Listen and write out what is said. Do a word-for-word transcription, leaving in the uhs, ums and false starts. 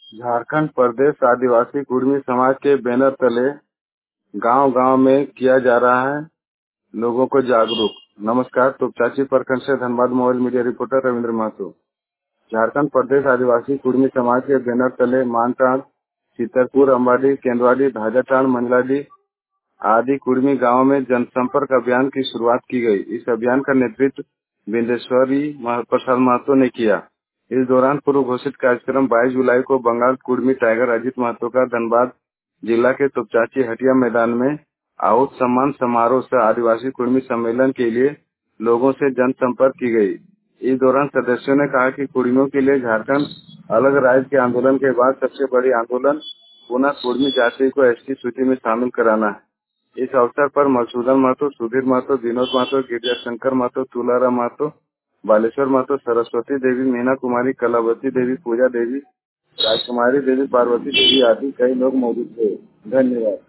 झारखंड प्रदेश आदिवासी कुर्मी समाज के बैनर तले गांव-गांव में किया जा रहा है लोगों को जागरूक। नमस्कार, तोपचांची प्रखंड से Dhanbad mobile media reporter Ravindra Mahato. Jharkhand प्रदेश आदिवासी कुर्मी समाज के बैनर तले मानटांड़, चितरपुर, अम्बाडी, केंदवाड़ी, धाजाटांड़, मंजलाडी आदि कुर्मी गाँव में जनसंपर्क अभियान की शुरुआत की गई। इस अभियान का नेतृत्व बिंदेश्वरी प्रसाद महतो ने किया। इस दौरान पूर्व घोषित कार्यक्रम बाईस जुलाई को बंगाल कुर्मी टाइगर अजीत महतो का धनबाद जिला के तोपचांची हटिया मैदान में आहूत सम्मान समारोह से आदिवासी कुर्मी सम्मेलन के लिए लोगों से जनसंपर्क की गई। इस दौरान सदस्यों ने कहा कि कुर्मियों के लिए झारखंड अलग राज्य के आंदोलन के बाद सबसे बड़ी आंदोलन पुनः कुर्मी जाति को एसटी सूची में शामिल कराना है। इस अवसर पर मधुसूदन महतो, सुधीर महतो, विनोद महतो, गिरिजा शंकर महतो, तुलाराम महतो, बालेश्वर महतो, सरस्वती देवी, मीना कुमारी, कलावती देवी, पूजा देवी, राजकुमारी देवी, पार्वती देवी आदि कई लोग मौजूद थे। धन्यवाद।